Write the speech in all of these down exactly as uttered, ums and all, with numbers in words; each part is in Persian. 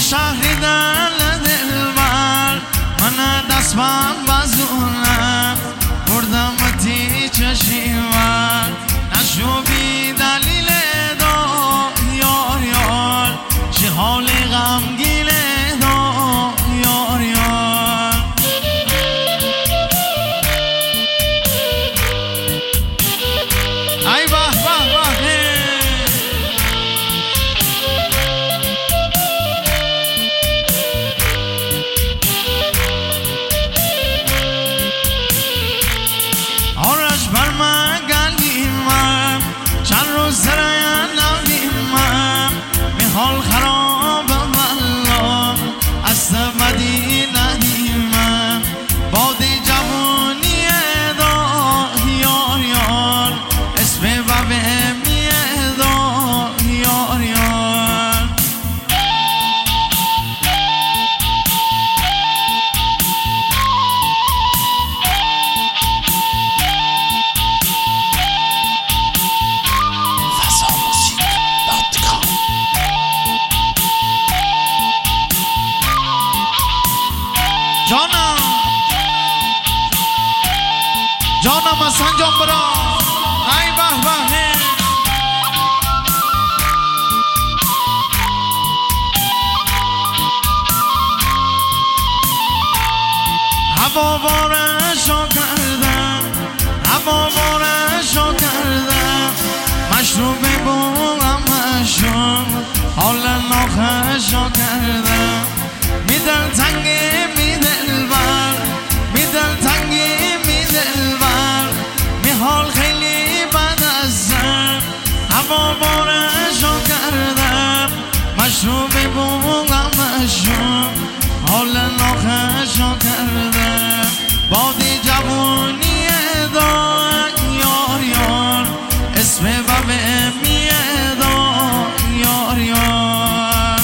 شهری دل دلبر من دستم بزونم بردم تی چشیمم نشو بی دلیل دا یار یار چه حال غمگین دا یار یار ای به به به آرش بر من گلیمم چند روز سرایم نبیمم میحال خراب والله از بدی ندیمم باد جوانی دا یار یار اسم ببه میدا یار یار جانم جانم از سنجام برا ای به به هوا بارشو کردم هوا بارشو کردم مشروب بوغم مشروب حال ناخشو کردم میدل تنگی میدل بر میدل تنگی میدل بر میحال خیلی بد ازم هوا بارشو کردم مشروب بوغم مشروب حال ناخشو کردم بادی جوانی دا یار یار اسم ببه میدا یار یار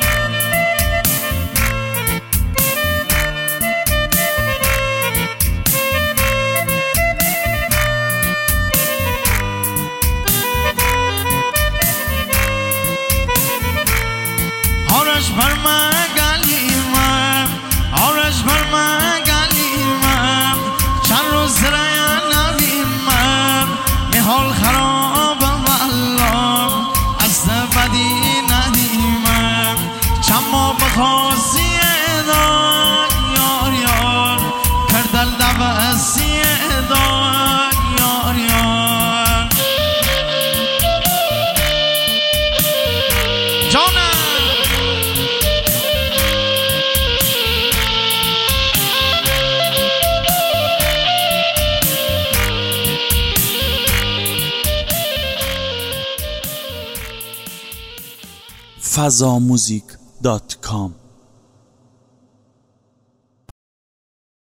آرش بر من گلیمم آرش بر من گلیمم چند روز سرایم نبیمم میحال خراب والله از بدی ندیمم چند ما بخواسی دا یار یار کردل دوستی دا یار یار جانم فضاموزیک دات کام